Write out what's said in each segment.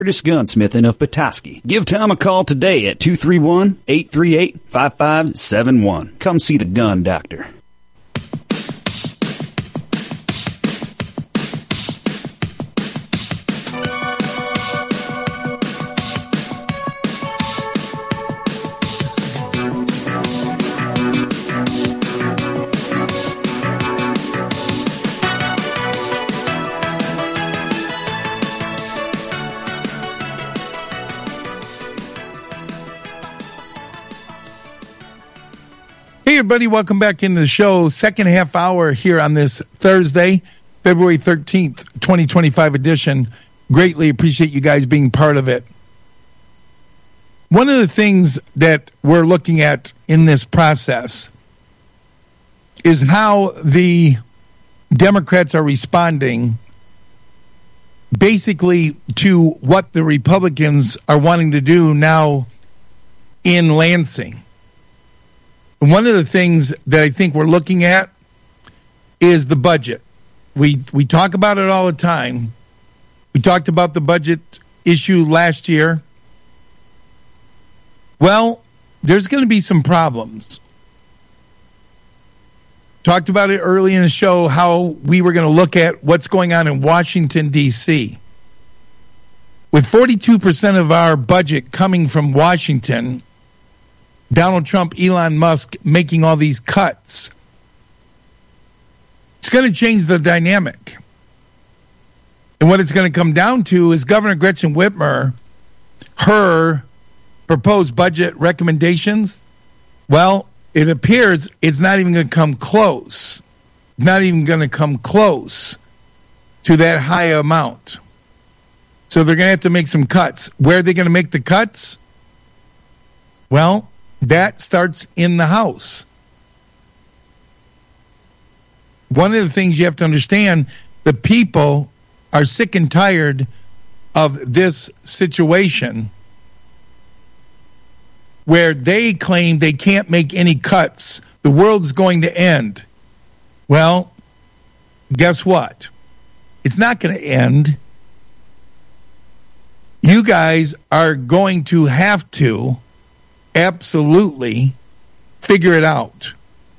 Curtis Gunsmithing of Petoskey. Give Tom a call today at 231-838-5571. Come see the Gun Doctor. Hey, everybody, welcome back into the show. Second half hour here on this Thursday, February 13th, 2025 edition. Greatly appreciate you guys being part of it. One of the things that we're looking at in this process is how the Democrats are responding basically to what the Republicans are wanting to do now in Lansing. One of the things that I think we're looking at is the budget. We talk about it all the time. We talked about the budget issue last year. Well, there's going to be some problems. Talked about it early in the show, how we were going to look at what's going on in Washington, D.C. With 42% of our budget coming from Washington, Donald Trump, Elon Musk making all these cuts, it's going to change the dynamic. And what it's going to come down to is Governor Gretchen Whitmer, her proposed budget recommendations, well, it appears it's not even going to come close. Not even going to come close to that high amount. So they're going to have to make some cuts. Where are they going to make the cuts? Well, that starts in the House. One of the things you have to understand, the people are sick and tired of this situation where they claim they can't make any cuts. The world's going to end. Well, guess what? It's not going to end. You guys are going to have to absolutely figure it out.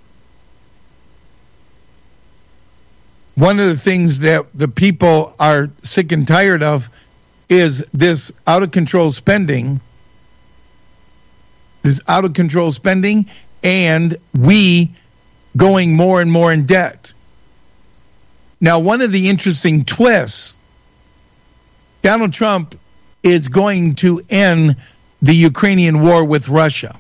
One of the things that the people are sick and tired of is this out-of-control spending. This out-of-control spending, and we going more and more in debt. Now, one of the interesting twists, Donald Trump is going to end the Ukrainian war with Russia.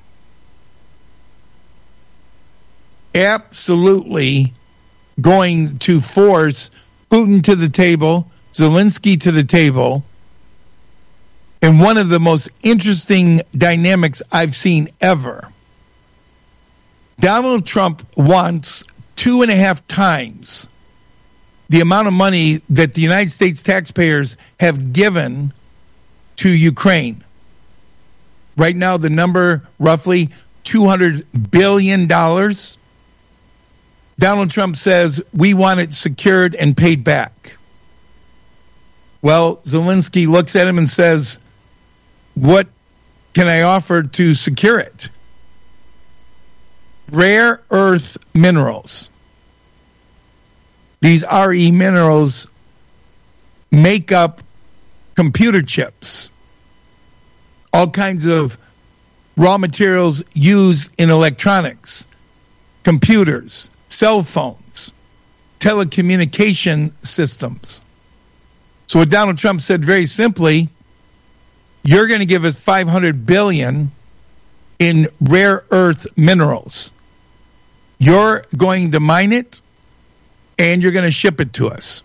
Absolutely going to force Putin to the table, Zelensky to the table. And one of the most interesting dynamics I've seen ever. Donald Trump wants 2.5 times the amount of money that the United States taxpayers have given to Ukraine. Right now, the number, roughly $200 billion. Donald Trump says, we want it secured and paid back. Well, Zelensky looks at him and says, what can I offer to secure it? Rare earth minerals. These RE minerals make up computer chips. All kinds of raw materials used in electronics, computers, cell phones, telecommunication systems. So what Donald Trump said very simply, you're going to give us $500 billion in rare earth minerals. You're going to mine it, and you're going to ship it to us.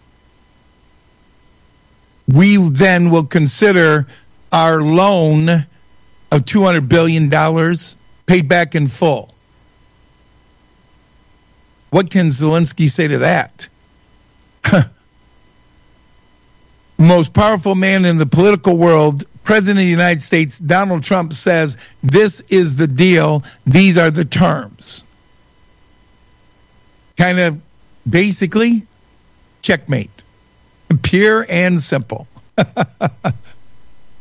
We then will consider our loan of $200 billion paid back in full. What can Zelensky say to that? Most powerful man in the political world, President of the United States, Donald Trump, says, this is the deal, these are the terms. Kind of basically checkmate. Pure and simple.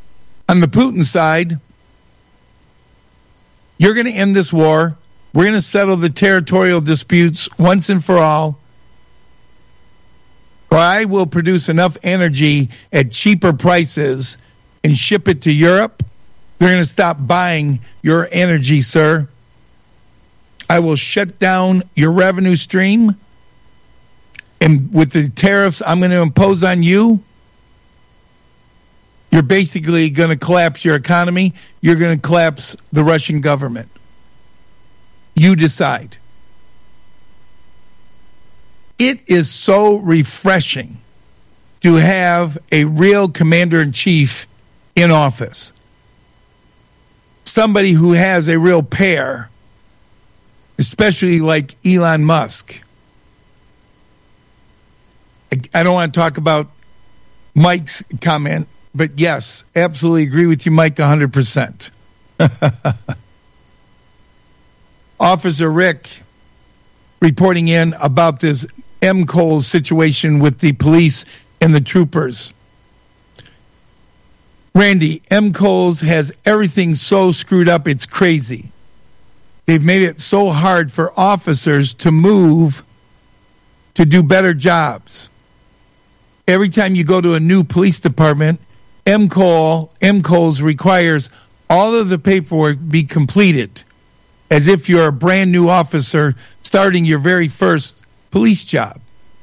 On the Putin side, you're going to end this war. We're going to settle the territorial disputes once and for all. Or I will produce enough energy at cheaper prices and ship it to Europe. They're going to stop buying your energy, sir. I will shut down your revenue stream. And with the tariffs I'm going to impose on you, you're basically going to collapse your economy. You're going to collapse the Russian government. You decide. It is so refreshing to have a real commander-in-chief in office. Somebody who has a real pair, especially like Elon Musk. I don't want to talk about Mike's comment, but yes, absolutely agree with you, Mike, 100%. Officer Rick reporting in about this M. Coles situation with the police and the troopers. Randy, M. Coles has everything so screwed up, it's crazy. They've made it so hard for officers to move to do better jobs. Every time you go to a new police department, M. Coles requires all of the paperwork be completed as if you're a brand new officer starting your very first police job.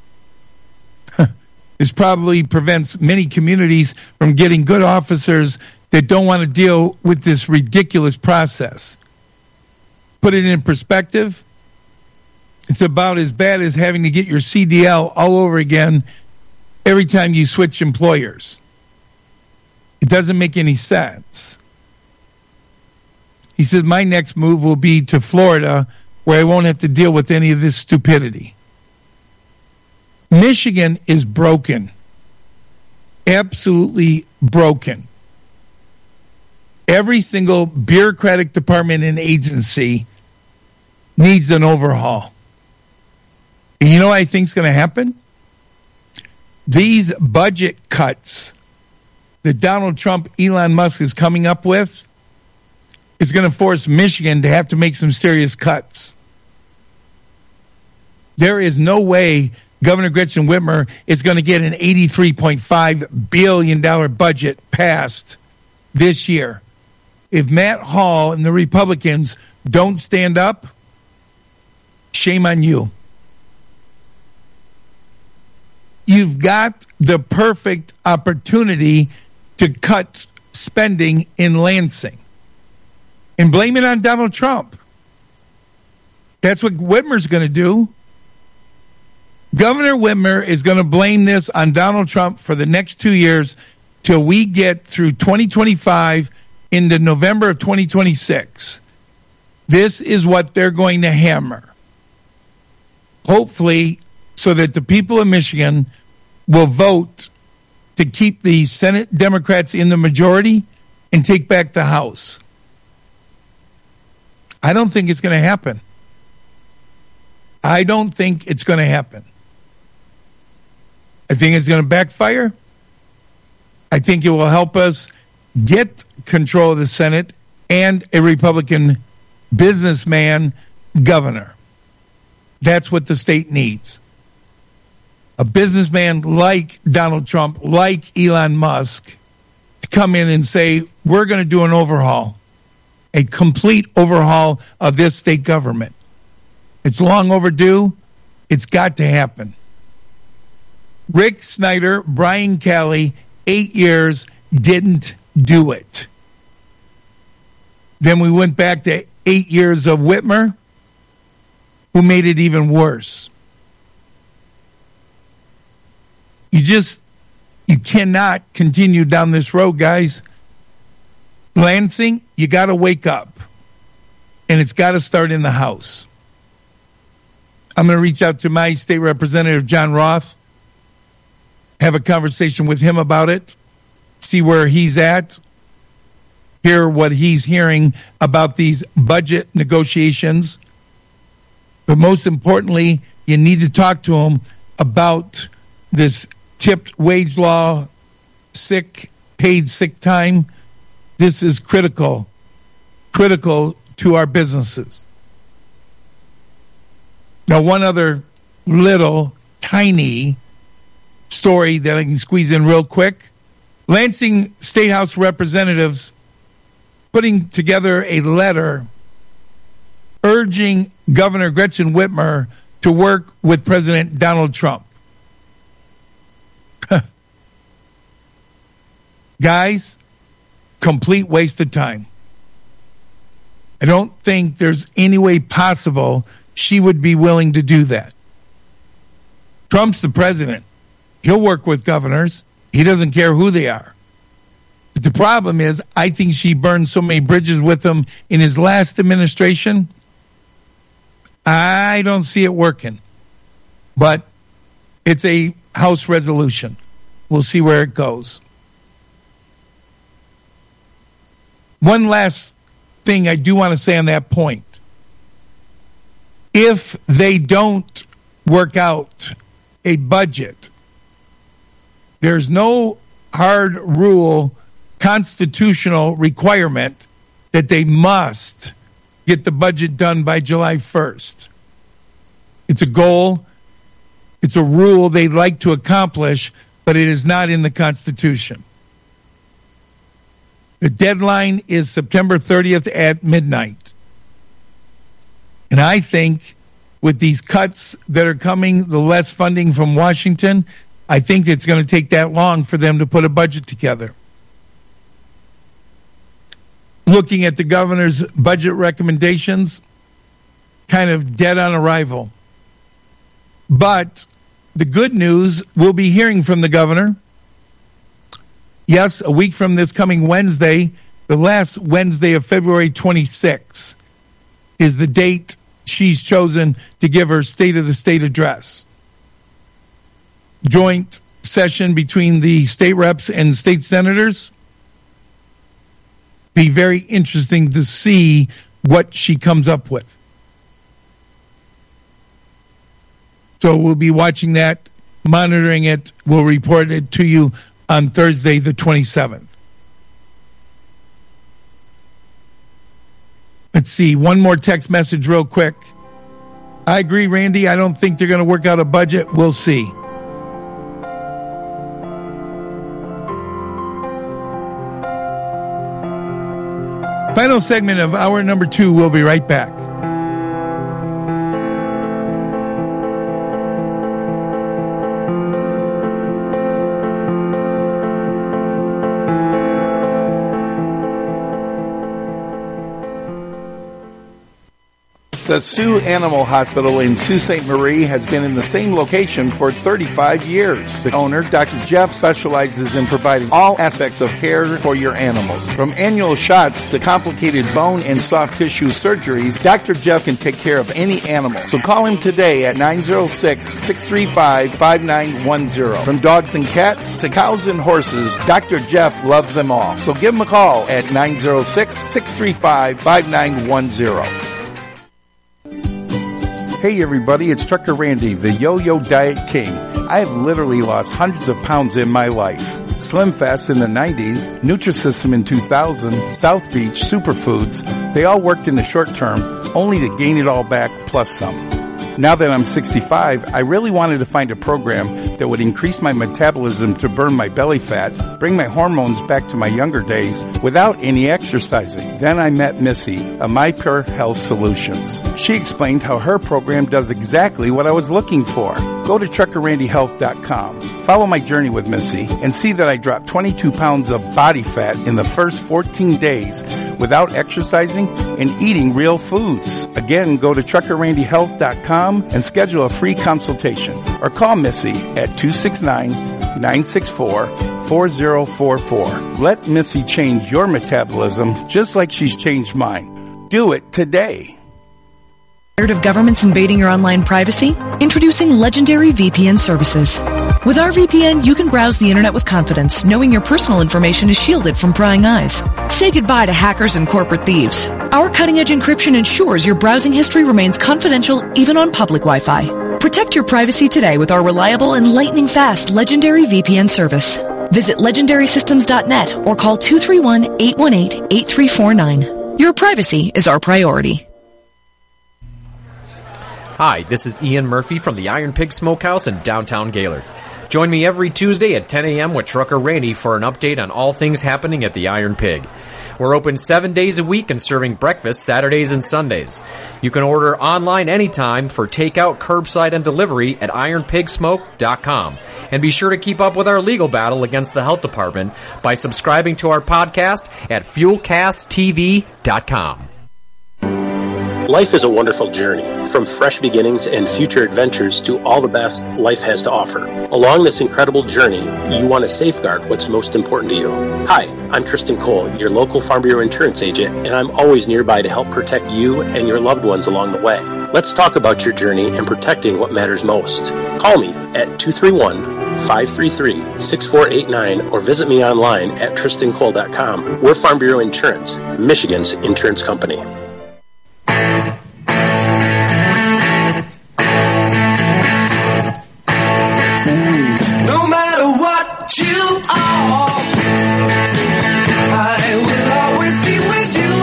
This probably prevents many communities from getting good officers that don't want to deal with this ridiculous process. Put it in perspective, it's about as bad as having to get your CDL all over again every time you switch employers. It doesn't make any sense. He said, my next move will be to Florida, where I won't have to deal with any of this stupidity. Michigan is broken. Absolutely broken. Every single bureaucratic department and agency needs an overhaul. And you know what I think is going to happen? These budget cuts that Donald Trump, Elon Musk is coming up with is going to force Michigan to have to make some serious cuts. There is no way Governor Gretchen Whitmer is going to get an $83.5 billion budget passed this year. If Matt Hall and the Republicans don't stand up, shame on you. You've got the perfect opportunity to cut spending in Lansing and blame it on Donald Trump. That's what Whitmer's going to do. Governor Whitmer is going to blame this on Donald Trump for the next 2 years till we get through 2025 into November of 2026. This is what they're going to hammer. Hopefully, so that the people of Michigan will vote to keep the Senate Democrats in the majority and take back the House. I don't think it's going to happen. I don't think it's going to happen. I think it's going to backfire. I think it will help us get control of the Senate and a Republican businessman governor. That's what the state needs. A businessman like Donald Trump, like Elon Musk, to come in and say, we're going to do an overhaul, a complete overhaul of this state government. It's long overdue. It's got to happen. Rick Snyder, Brian Kelly, 8 years, didn't do it. Then we went back to 8 years of Whitmer, who made it even worse. You cannot continue down this road, guys. Lansing, you got to wake up. And it's got to start in the House. I'm going to reach out to my state representative, John Roth, have a conversation with him about it, see where he's at, hear what he's hearing about these budget negotiations. But most importantly, you need to talk to him about this tipped wage law, paid sick time This is critical to our businesses. Now, one other little tiny story that I can squeeze in real quick. Lansing State House representatives putting together a letter urging Governor Gretchen Whitmer to work with President Donald Trump. Guys, complete waste of time. I don't think there's any way possible she would be willing to do that. Trump's the president. He'll work with governors. He doesn't care who they are. But the problem is, I think she burned so many bridges with him in his last administration. I don't see it working. But it's a House resolution. We'll see where it goes. One last thing I do want to say on that point. If they don't work out a budget, there's no hard rule, constitutional requirement that they must get the budget done by July 1st. It's a goal. It's a rule they'd like to accomplish, but it is not in the Constitution. The deadline is September 30th at midnight. And I think with these cuts that are coming, the less funding from Washington, I think it's going to take that long for them to put a budget together. Looking at the governor's budget recommendations, kind of dead on arrival. But the good news, we'll be hearing from the governor. Yes, a week from this coming Wednesday, the last Wednesday of February 26th, is the date she's chosen to give her State of the State address. Joint session between the state reps and state senators. Be very interesting to see what she comes up with. So we'll be watching that, monitoring it. We'll report it to you on Thursday, the 27th. Let's see, one more text message real quick. I agree, Randy. I don't think they're going to work out a budget. We'll see. Final segment of hour number 2. We'll be right back. The Sioux Animal Hospital in Sault Ste. Marie has been in the same location for 35 years. The owner, Dr. Jeff, specializes in providing all aspects of care for your animals. From annual shots to complicated bone and soft tissue surgeries, Dr. Jeff can take care of any animal. So call him today at 906-635-5910. From dogs and cats to cows and horses, Dr. Jeff loves them all. So give him a call at 906-635-5910. Hey everybody, it's Trucker Randy, the Yo-Yo Diet King. I have literally lost hundreds of pounds in my life. Slim Fast in the 90s, Nutrisystem in 2000, South Beach, Superfoods, they all worked in the short term, only to gain it all back plus some. Now that I'm 65, I really wanted to find a program that would increase my metabolism to burn my belly fat, bring my hormones back to my younger days without any exercising. Then I met Missy of My Pure Health Solutions. She explained how her program does exactly what I was looking for. Go to TruckerRandyHealth.com. Follow my journey with Missy and see that I dropped 22 pounds of body fat in the first 14 days without exercising and eating real foods. Again, go to TruckerRandyHealth.com and schedule a free consultation or call Missy at 269-964-4044. Let Missy change your metabolism just like she's changed mine. Do it today. Tired of governments invading your online privacy? Introducing Legendary VPN services. With our VPN, you can browse the internet with confidence, knowing your personal information is shielded from prying eyes. Say goodbye to hackers and corporate thieves. Our cutting-edge encryption ensures your browsing history remains confidential even on public Wi-Fi. Protect your privacy today with our reliable and lightning-fast Legendary VPN service. Visit legendarysystems.net or call 231-818-8349. Your privacy is our priority. Hi, this is Ian Murphy from the Iron Pig Smokehouse in downtown Gaylord. Join me every Tuesday at 10 a.m. with Trucker Randy for an update on all things happening at the Iron Pig. We're open 7 days a week and serving breakfast Saturdays and Sundays. You can order online anytime for takeout, curbside, and delivery at ironpigsmoke.com. And be sure to keep up with our legal battle against the health department by subscribing to our podcast at fuelcasttv.com. Life is a wonderful journey, from fresh beginnings and future adventures to all the best life has to offer. Along this incredible journey, you want to safeguard what's most important to you. Hi, I'm Tristan Cole, your local Farm Bureau insurance agent, and I'm always nearby to help protect you and your loved ones along the way. Let's talk about your journey and protecting what matters most. Call me at 231-533-6489 or visit me online at tristancole.com. We're Farm Bureau Insurance, Michigan's insurance company. No matter what you are, I will always be with you.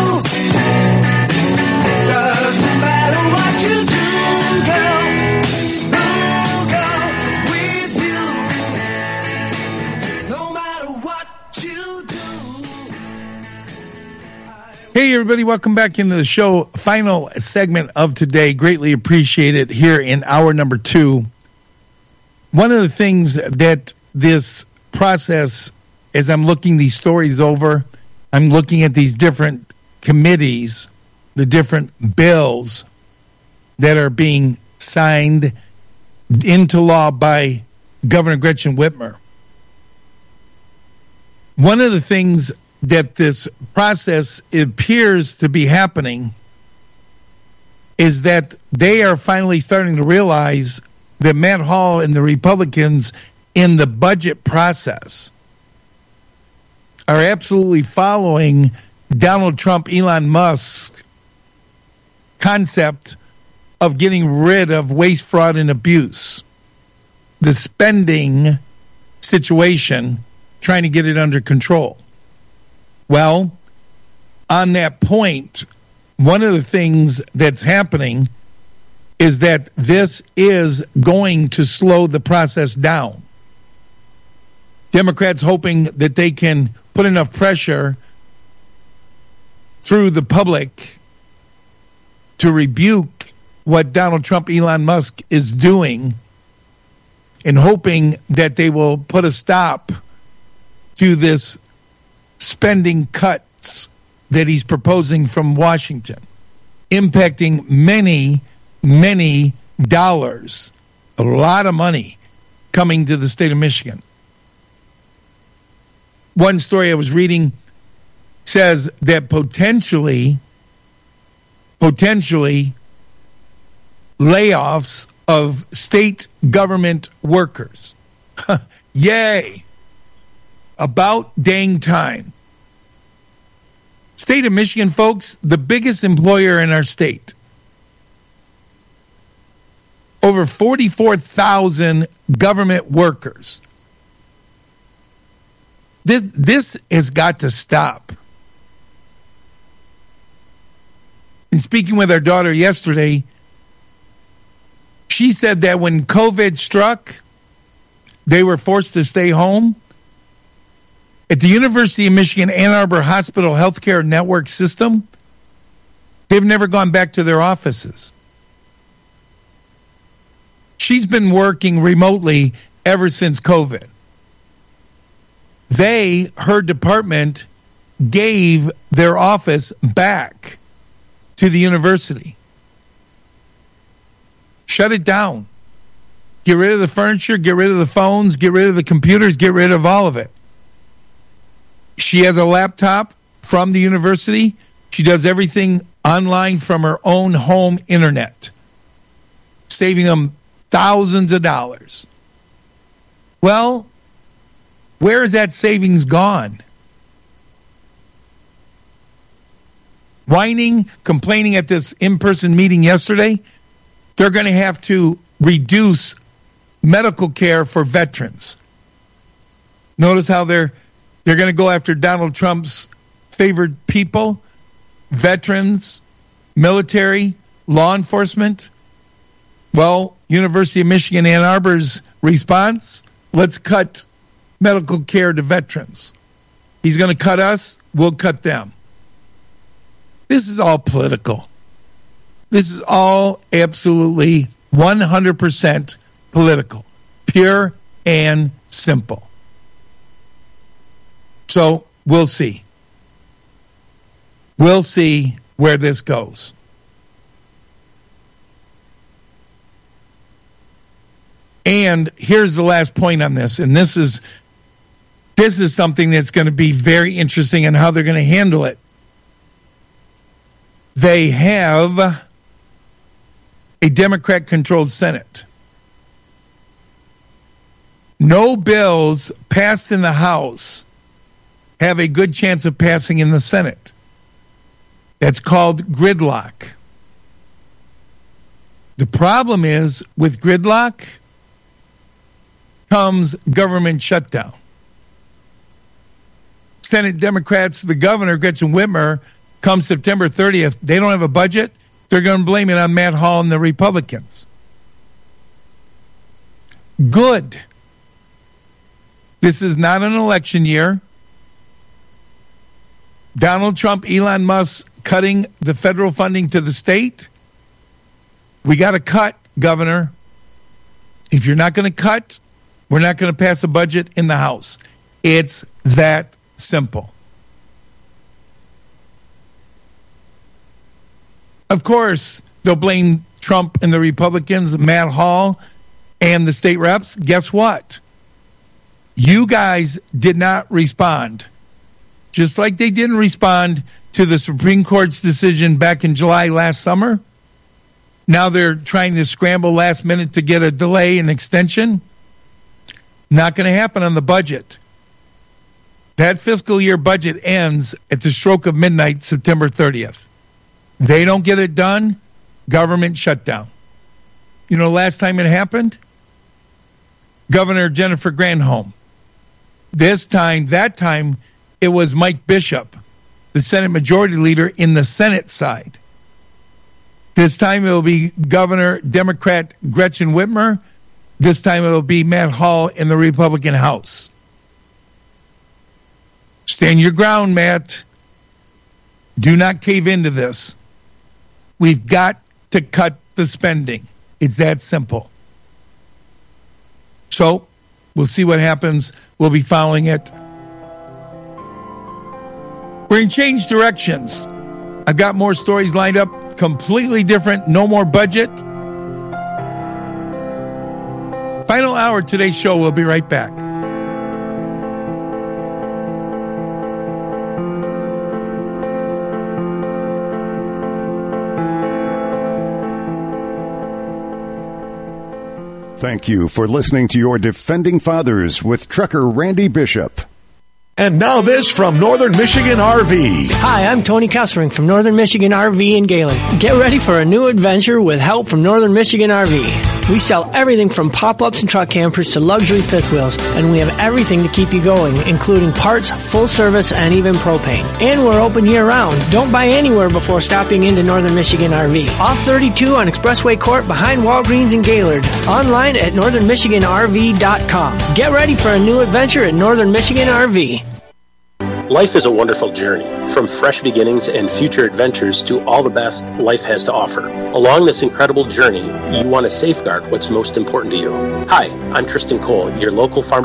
Doesn't matter what you do, girl, I'll go with you. No matter what you do. Hey, everybody, welcome back into the show. Final segment of today. Greatly appreciate it here in hour number 2. One of the things that this process, as I'm looking these stories over, I'm looking at these different committees, the different bills that are being signed into law by Governor Gretchen Whitmer. One of the things that this process appears to be happening is that they are finally starting to realize that Matt Hall and the Republicans in the budget process are absolutely following Donald Trump, Elon Musk's concept of getting rid of waste, fraud, and abuse. The spending situation, trying to get it under control. Well, on that point, one of the things that's happening is that this is going to slow the process down. Democrats hoping that they can put enough pressure through the public to rebuke what Donald Trump, Elon Musk is doing, and hoping that they will put a stop to this spending cuts that he's proposing from Washington, impacting many dollars, a lot of money coming to the state of Michigan. One story I was reading says that potentially layoffs of state government workers. Yay! About dang time. State of Michigan, folks, the biggest employer in our state. Over 44,000 government workers. This has got to stop. In speaking with our daughter yesterday, she said that when COVID struck, they were forced to stay home. At the University of Michigan Ann Arbor Hospital Healthcare Network System, they've never gone back to their offices. She's been working remotely ever since COVID. Her department, gave their office back to the university. Shut it down. Get rid of the furniture, get rid of the phones, get rid of the computers, get rid of all of it. She has a laptop from the university. She does everything online from her own home internet, saving them thousands of dollars. Well, where is that savings gone? Whining, complaining at this in-person meeting yesterday, they're going to have to reduce medical care for veterans. Notice how they're going to go after Donald Trump's favored people, veterans, military, law enforcement. Well, University of Michigan Ann Arbor's response, let's cut medical care to veterans. He's going to cut us, we'll cut them. This is all political. This is all absolutely 100% political, pure and simple. So we'll see. We'll see where this goes. And here's the last point on this, and this is something that's going to be very interesting in how they're going to handle it. They have a Democrat-controlled Senate. No bills passed in the House have a good chance of passing in the Senate. That's called gridlock. The problem is, with gridlock comes government shutdown. Senate Democrats, the governor, Gretchen Whitmer, come September 30th, they don't have a budget. They're going to blame it on Matt Hall and the Republicans. Good. This is not an election year. Donald Trump, Elon Musk cutting the federal funding to the state. We got to cut, Governor. If you're not going to cut, we're not going to pass a budget in the House. It's that simple. Of course, they'll blame Trump and the Republicans, Matt Hall, and the state reps. Guess what? You guys did not respond. Just like they didn't respond to the Supreme Court's decision back in July last summer. Now they're trying to scramble last minute to get a delay and extension. Not going to happen on the budget. That fiscal year budget ends at the stroke of midnight, September 30th. They don't get it done, government shutdown. You know, last time it happened, Governor Jennifer Granholm. That time, it was Mike Bishop, the Senate Majority Leader in the Senate side. This time it will be Governor Democrat Gretchen Whitmer. This time it will be Matt Hall in the Republican House. Stand your ground, Matt. Do not cave into this. We've got to cut the spending. It's that simple. So, we'll see what happens. We'll be following it. We're in change directions. I've got more stories lined up, completely different, no more budget. Final hour of today's show. We'll be right back. Thank you for listening to your Defending Fathers with Trucker Randy Bishop. And now this from Northern Michigan RV. Hi, I'm Tony Kessering from Northern Michigan RV in Gaylord. Get ready for a new adventure with help from Northern Michigan RV. We sell everything from pop-ups and truck campers to luxury fifth wheels, and we have everything to keep you going, including parts, full service, and even propane. And we're open year-round. Don't buy anywhere before stopping into Northern Michigan RV. Off 32 on Expressway Court behind Walgreens in Gaylord. Online at northernmichiganrv.com. Get ready for a new adventure at Northern Michigan RV. Life is a wonderful journey, from fresh beginnings and future adventures to all the best life has to offer. Along this incredible journey, you want to safeguard what's most important to you. Hi, I'm Tristan Cole, your local farm